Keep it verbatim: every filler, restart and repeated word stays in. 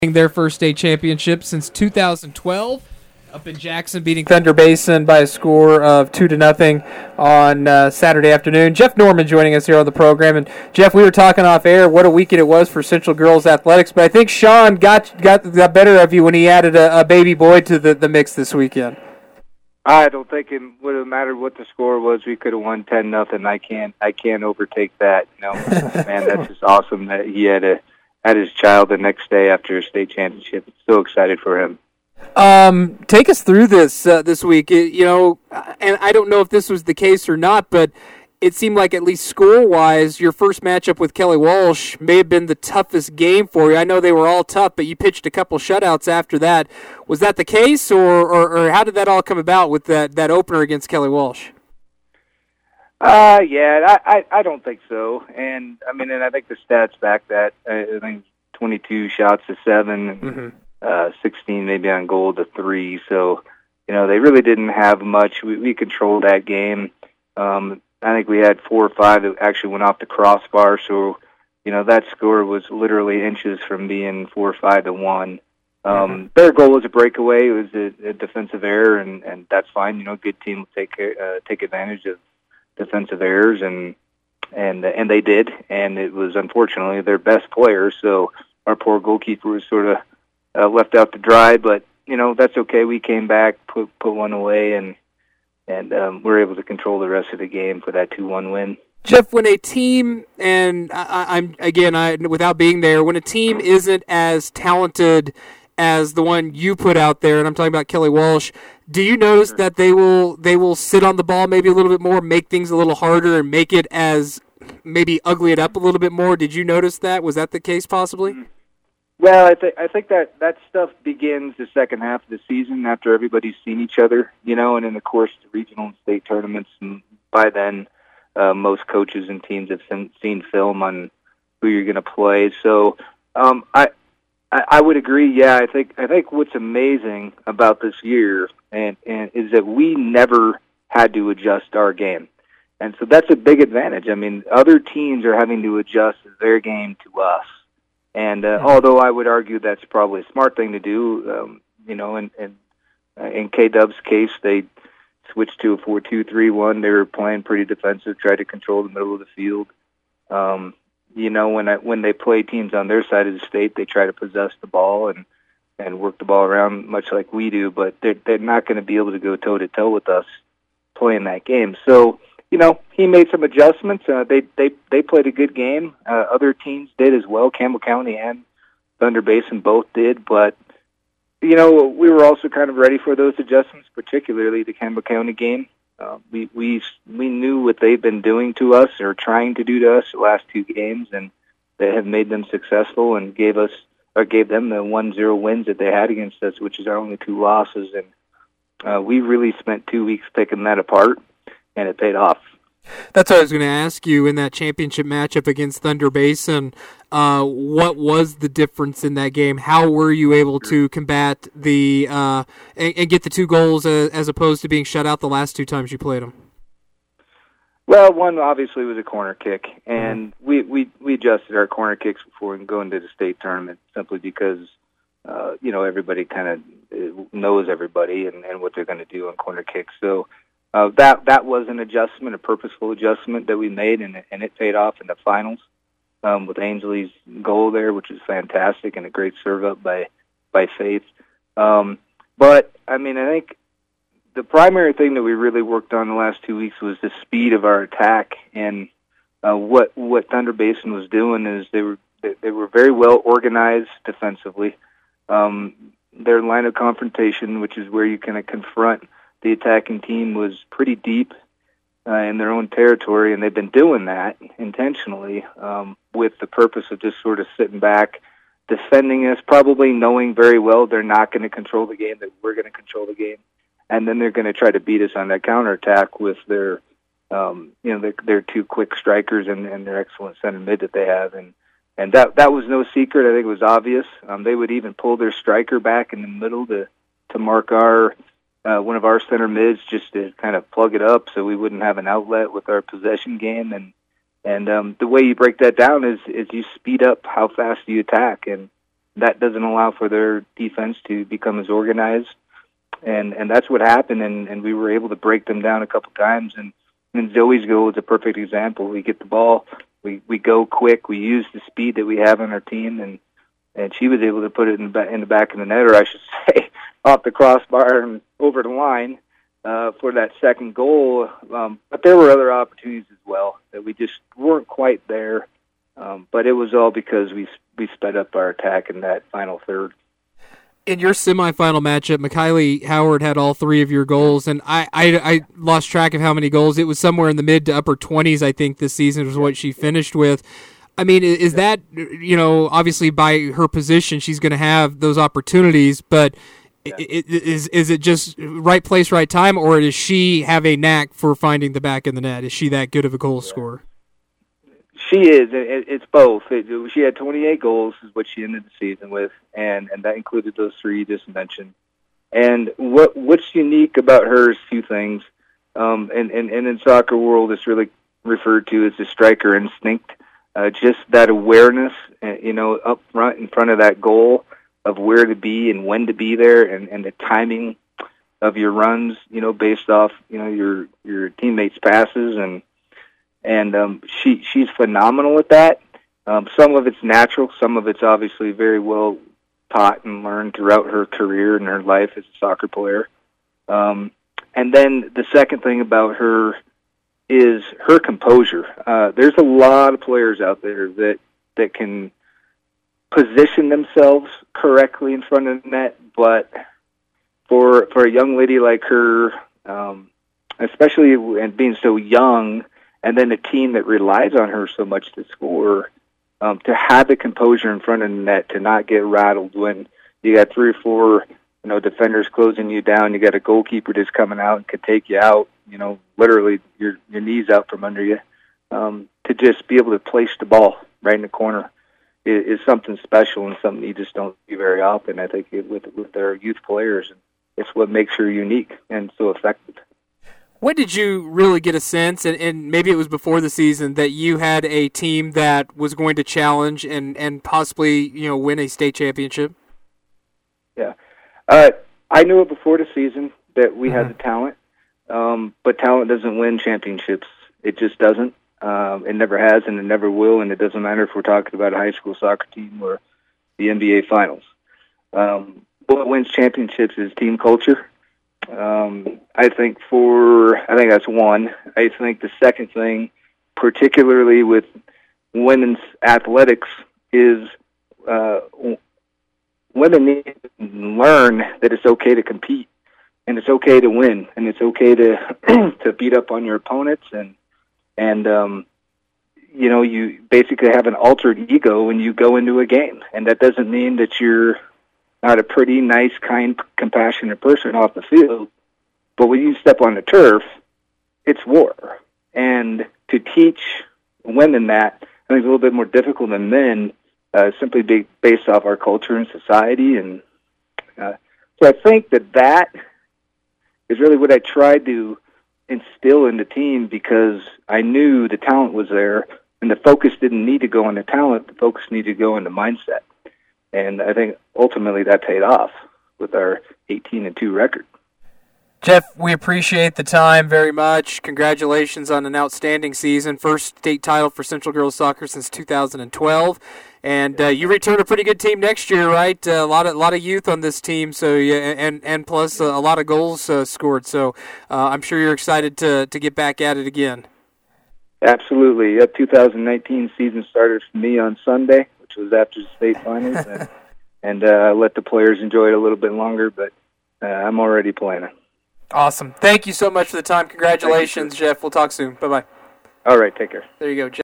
their first state championship since two thousand twelve. Up in Jackson, beating Thunder Basin by a score of two to nothing on uh, Saturday afternoon. Jeff Norman joining us here on the program, and Jeff, we were talking off air what a weekend it was for Central Girls Athletics, but I think Sean got got, got better of you when he added a, a baby boy to the, the mix this weekend. I don't think it would have mattered what the score was. We could have won ten nothing. I can't I can't overtake that. You know, man, that's just awesome that he had a had his child the next day after a state championship. So excited for him. Um, take us through this uh, this week. It, you know, and I don't know if this was the case or not, but it seemed like at least score-wise, your first matchup with Kelly Walsh may have been the toughest game for you. I know they were all tough, but you pitched a couple shutouts after that. Was that the case, or, or, or how did that all come about with that, that opener against Kelly Walsh? Uh, yeah, I, I, I don't think so. And, I mean, and I think the stats back that. I think twenty-two shots to seven, and mm-hmm. uh, sixteen maybe on goal to three. So, you know, they really didn't have much. We, we controlled that game. Um, I think we had four or five that actually went off the crossbar. So, you know, that score was literally inches from being four or five to one. Um, mm-hmm. Their goal was a breakaway. It was a, a defensive error, and, and that's fine. You know, a good team will take uh, take advantage of defensive errors, and and and they did. And it was unfortunately their best player. So our poor goalkeeper was sort of uh, left out to dry. But you know, that's okay. We came back, put put one away, and and um, we're able to control the rest of the game for that two one win. Jeff, when a team, and I, I'm again, I without being there, when a team isn't as talented as the one you put out there, and I'm talking about Kelly Walsh, do you notice that they will they will sit on the ball maybe a little bit more, make things a little harder, and make it as maybe ugly it up a little bit more? Did you notice that? Was that the case possibly? Well, I think I think that that stuff begins the second half of the season after everybody's seen each other, you know, and in the course of the regional and state tournaments, and by then uh, most coaches and teams have seen, seen film on who you're going to play. So um, I. I would agree. Yeah, I think I think what's amazing about this year and, and is that we never had to adjust our game, and so that's a big advantage. I mean, other teams are having to adjust their game to us, and uh, although I would argue that's probably a smart thing to do, um, you know, in in, uh, in K-Dub's case, they switched to a four two three one. They were playing pretty defensive, tried to control the middle of the field. Um, You know, when I, when they play teams on their side of the state, they try to possess the ball and, and work the ball around much like we do, but they're, they're not going to be able to go toe-to-toe with us playing that game. So, you know, he made some adjustments. Uh, they, they, they played a good game. Uh, other teams did as well. Campbell County and Thunder Basin both did, but, you know, we were also kind of ready for those adjustments, particularly the Campbell County game. Uh, we we we knew what they've been doing to us or trying to do to us the last two games, and they have made them successful and gave us or gave them the one zero wins that they had against us, which is our only two losses. And uh, we really spent two weeks picking that apart, and it paid off. That's what I was going to ask you in that championship matchup against Thunder Basin. Uh, what was the difference in that game? How were you able to combat the uh, and, and get the two goals uh, as opposed to being shut out the last two times you played them? Well, one obviously was a corner kick, and mm-hmm. we, we, we adjusted our corner kicks before we go into the state tournament simply because uh, you know everybody kind of knows everybody and, and what they're going to do on corner kicks. So. Uh, that that was an adjustment, a purposeful adjustment that we made, and, and it paid off in the finals um, with Ainsley's goal there, which was fantastic, and a great serve up by by Faith. Um, but I mean, I think the primary thing that we really worked on the last two weeks was the speed of our attack, and uh, what what Thunder Basin was doing is they were they, they were very well organized defensively. Um, their line of confrontation, which is where you kind of confront the attacking team, was pretty deep uh, in their own territory, and they've been doing that intentionally um, with the purpose of just sort of sitting back, defending us, probably knowing very well they're not going to control the game, that we're going to control the game, and then they're going to try to beat us on that counterattack with their, um, you know, their, their two quick strikers and, and their excellent center mid that they have, and and that that was no secret. I think it was obvious. Um, they would even pull their striker back in the middle to to mark our. Uh, one of our center mids just to kind of plug it up so we wouldn't have an outlet with our possession game. And and um, the way you break that down is is you speed up how fast you attack. And that doesn't allow for their defense to become as organized. And and that's what happened, and, and we were able to break them down a couple times. And, and Zoe's goal is a perfect example. We get the ball, we, we go quick, we use the speed that we have on our team, and, and she was able to put it in the, back, in the back of the net, or I should say, off the crossbar and over the line uh, for that second goal. Um, but there were other opportunities as well that we just weren't quite there. Um, but it was all because we we sped up our attack in that final third. In your semifinal matchup, Mikaylee Howard had all three of your goals, and I, I, I lost track of how many goals. It was somewhere in the mid to upper twenties, I think, this season was what she finished with. I mean, is that, you know, obviously by her position, she's going to have those opportunities, but yeah. is is it just right place, right time, or does she have a knack for finding the back of the net? Is she that good of a goal scorer? She is. It's both. She had twenty-eight goals, is what she ended the season with, and, and that included those three you just mentioned. And what what's unique about her is two things. Um, and, and, and in soccer world, it's really referred to as the striker instinct. Uh, just that awareness, uh, you know, up front in front of that goal of where to be and when to be there, and, and the timing of your runs, you know, based off, you know, your your teammates' passes, and and um, she she's phenomenal at that. Um, some of it's natural, some of it's obviously very well taught and learned throughout her career and her life as a soccer player. Um, and then the second thing about her is her composure. Uh, there's a lot of players out there that that can position themselves correctly in front of the net, but for for a young lady like her, um, especially and being so young, and then a team that relies on her so much to score, um, to have the composure in front of the net, to not get rattled when you got three or four, you know, defenders closing you down, you got a goalkeeper that's coming out and could take you out, you know, literally your your knees out from under you, um, to just be able to place the ball right in the corner is, is something special and something you just don't see very often. I think it, with with their youth players, and it's what makes her unique and so effective. When did you really get a sense, and, and maybe it was before the season, that you had a team that was going to challenge and, and possibly, you know, win a state championship? Yeah. Uh, I knew it before the season that we uh-huh. had the talent, um, but talent doesn't win championships. It just doesn't. Um, it never has, and it never will, and it doesn't matter if we're talking about a high school soccer team or the N B A Finals. Um, what wins championships is team culture. Um, I think for, I think that's one. I think the second thing, particularly with women's athletics, is uh, women need to learn that it's okay to compete, and it's okay to win, and it's okay to to beat up on your opponents, and and um, you know, you basically have an altered ego when you go into a game, and that doesn't mean that you're not a pretty, nice, kind, compassionate person off the field. But when you step on the turf, it's war. And to teach women that, I think it's a little bit more difficult than men, uh, simply be based off our culture and society. And uh, so I think that that is really what I tried to instill in the team, because I knew the talent was there, and the focus didn't need to go on the talent. The focus needed to go on the mindset. And I think ultimately that paid off with our eighteen and two record. Jeff, we appreciate the time very much. Congratulations on an outstanding season. First state title for Central Girls Soccer since two thousand twelve. And uh, you return a pretty good team next year, right? Uh, a lot of a lot of youth on this team, so yeah, and and plus uh, a lot of goals uh, scored. So uh, I'm sure you're excited to to get back at it again. Absolutely. The two thousand nineteen season started for me on Sunday, which was after the state finals, and, and uh, let the players enjoy it a little bit longer, but uh, I'm already planning. Awesome. Thank you so much for the time. Congratulations, Jeff. We'll talk soon. Bye-bye. All right, take care. There you go, Jeff.